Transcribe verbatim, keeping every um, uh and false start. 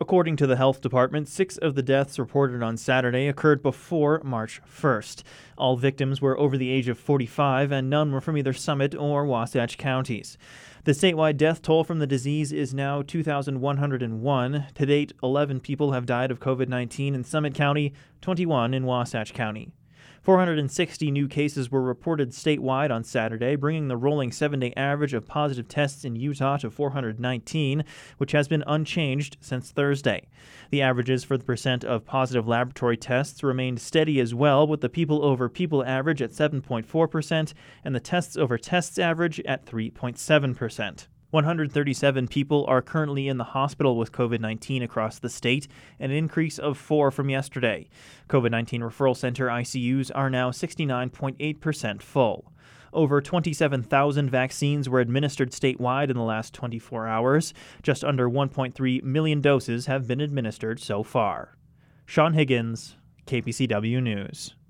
According to the health department, six of the deaths reported on Saturday occurred before March first. All victims were over the age of forty-five, and none were from either Summit or Wasatch counties. The statewide death toll from the disease is now two thousand one hundred one. To date, eleven people have died of covid nineteen in Summit County, twenty-one in Wasatch County. four hundred sixty new cases were reported statewide on Saturday, bringing the rolling seven-day average of positive tests in Utah to four hundred nineteen, which has been unchanged since Thursday. The averages for the percent of positive laboratory tests remained steady as well, with the people over people average at seven point four percent and the tests over tests average at three point seven percent. one hundred thirty-seven people are currently in the hospital with covid nineteen across the state, an increase of four from yesterday. covid nineteen referral center I C Us are now sixty-nine point eight percent full. Over twenty-seven thousand vaccines were administered statewide in the last twenty-four hours. Just under one point three million doses have been administered so far. Sean Higgins, K P C W News.